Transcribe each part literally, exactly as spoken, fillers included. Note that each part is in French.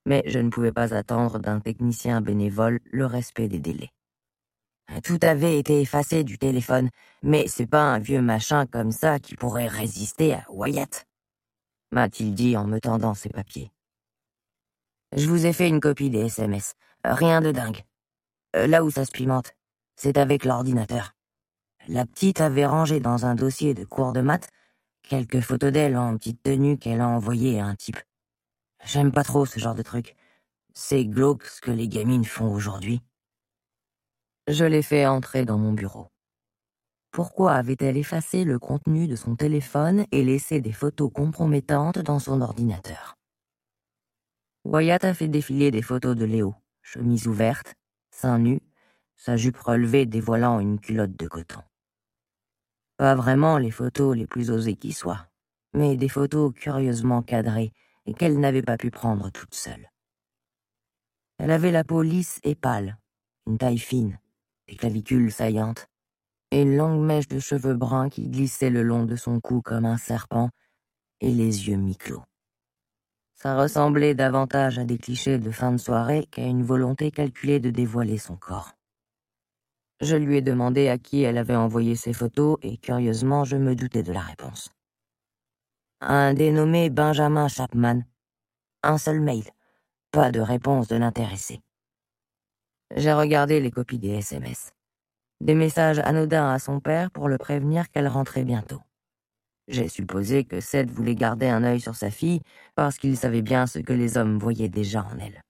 mais je ne pouvais pas attendre d'un technicien bénévole le respect des délais. Tout avait été effacé du téléphone, mais c'est pas un vieux machin comme ça qui pourrait résister à Wyatt, m'a-t-il dit en me tendant ses papiers. Je vous ai fait une copie des S M S, rien de dingue. Euh, là où ça se pimente, c'est avec l'ordinateur. La petite avait rangé dans un dossier de cours de maths quelques photos d'elle en petite tenue qu'elle a envoyées à un type. J'aime pas trop ce genre de truc. C'est glauque ce que les gamines font aujourd'hui. Je l'ai fait entrer dans mon bureau. Pourquoi avait-elle effacé le contenu de son téléphone et laissé des photos compromettantes dans son ordinateur? Wyatt a fait défiler des photos de Léo, chemise ouverte, seins nus, sa jupe relevée dévoilant une culotte de coton. Pas vraiment les photos les plus osées qui soient, mais des photos curieusement cadrées et qu'elle n'avait pas pu prendre toute seule. Elle avait la peau lisse et pâle, une taille fine, des clavicules saillantes, et une longue mèche de cheveux bruns qui glissait le long de son cou comme un serpent, et les yeux mi-clos. Ça ressemblait davantage à des clichés de fin de soirée qu'à une volonté calculée de dévoiler son corps. Je lui ai demandé à qui elle avait envoyé ces photos et curieusement je me doutais de la réponse. Un dénommé Benjamin Chapman. Un seul mail. Pas de réponse de l'intéressé. J'ai regardé les copies des S M S. Des messages anodins à son père pour le prévenir qu'elle rentrait bientôt. J'ai supposé que Seth voulait garder un œil sur sa fille parce qu'il savait bien ce que les hommes voyaient déjà en elle.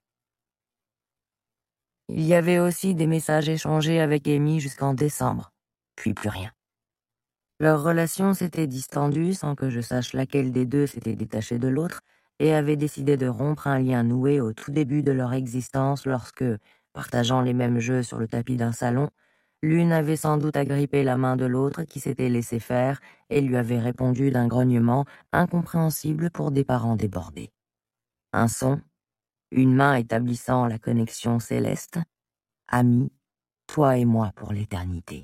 Il y avait aussi des messages échangés avec Amy jusqu'en décembre, puis plus rien. Leur relation s'était distendue sans que je sache laquelle des deux s'était détachée de l'autre et avait décidé de rompre un lien noué au tout début de leur existence lorsque, partageant les mêmes jeux sur le tapis d'un salon, l'une avait sans doute agrippé la main de l'autre qui s'était laissé faire et lui avait répondu d'un grognement incompréhensible pour des parents débordés. Un son, une main établissant la connexion céleste, amis, toi et moi pour l'éternité.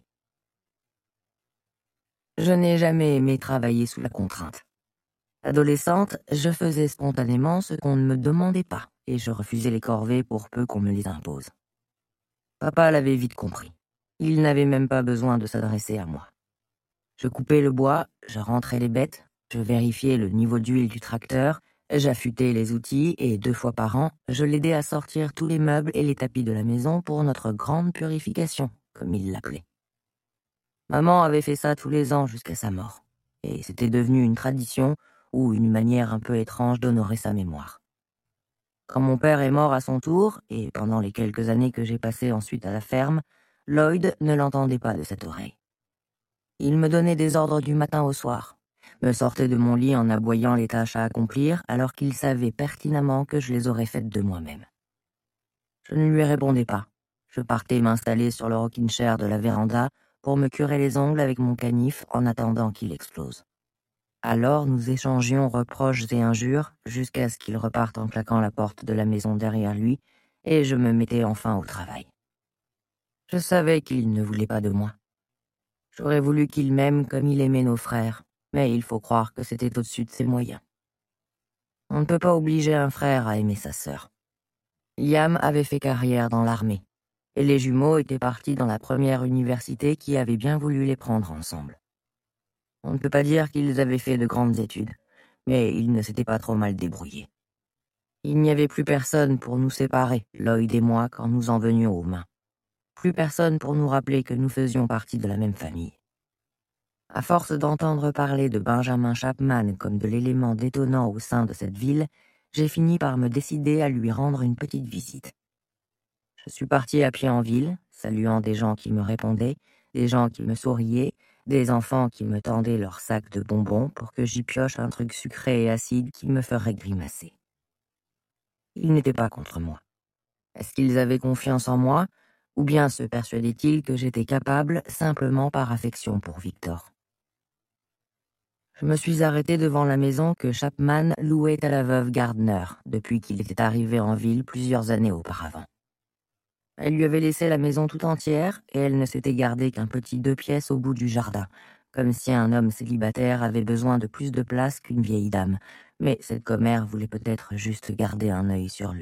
Je n'ai jamais aimé travailler sous la contrainte. Adolescente, je faisais spontanément ce qu'on ne me demandait pas et je refusais les corvées pour peu qu'on me les impose. Papa l'avait vite compris. Il n'avait même pas besoin de s'adresser à moi. Je coupais le bois, je rentrais les bêtes, je vérifiais le niveau d'huile du tracteur, j'affûtais les outils et deux fois par an, je l'aidais à sortir tous les meubles et les tapis de la maison pour notre grande purification, comme il l'appelait. Maman avait fait ça tous les ans jusqu'à sa mort, et c'était devenu une tradition ou une manière un peu étrange d'honorer sa mémoire. Quand mon père est mort à son tour, et pendant les quelques années que j'ai passées ensuite à la ferme, Lloyd ne l'entendait pas de cette oreille. Il me donnait des ordres du matin au soir, me sortait de mon lit en aboyant les tâches à accomplir alors qu'il savait pertinemment que je les aurais faites de moi-même. Je ne lui répondais pas. Je partais m'installer sur le rocking chair de la véranda pour me curer les ongles avec mon canif en attendant qu'il explose. Alors nous échangions reproches et injures jusqu'à ce qu'il reparte en claquant la porte de la maison derrière lui et je me mettais enfin au travail. Je savais qu'il ne voulait pas de moi. J'aurais voulu qu'il m'aime comme il aimait nos frères, mais il faut croire que c'était au-dessus de ses moyens. On ne peut pas obliger un frère à aimer sa sœur. Liam avait fait carrière dans l'armée, et les jumeaux étaient partis dans la première université qui avait bien voulu les prendre ensemble. On ne peut pas dire qu'ils avaient fait de grandes études, mais ils ne s'étaient pas trop mal débrouillés. Il n'y avait plus personne pour nous séparer, Lloyd et moi, quand nous en venions aux mains. Plus personne pour nous rappeler que nous faisions partie de la même famille. À force d'entendre parler de Benjamin Chapman comme de l'élément détonnant au sein de cette ville, j'ai fini par me décider à lui rendre une petite visite. Je suis parti à pied en ville, saluant des gens qui me répondaient, des gens qui me souriaient, des enfants qui me tendaient leurs sacs de bonbons pour que j'y pioche un truc sucré et acide qui me ferait grimacer. Ils n'étaient pas contre moi. Est-ce qu'ils avaient confiance en moi, ou bien se persuadaient-ils que j'étais capable simplement par affection pour Victor? Je me suis arrêté devant la maison que Chapman louait à la veuve Gardner depuis qu'il était arrivé en ville plusieurs années auparavant. Elle lui avait laissé la maison tout entière et elle ne s'était gardée qu'un petit deux pièces au bout du jardin, comme si un homme célibataire avait besoin de plus de place qu'une vieille dame, mais cette commère voulait peut-être juste garder un œil sur lui.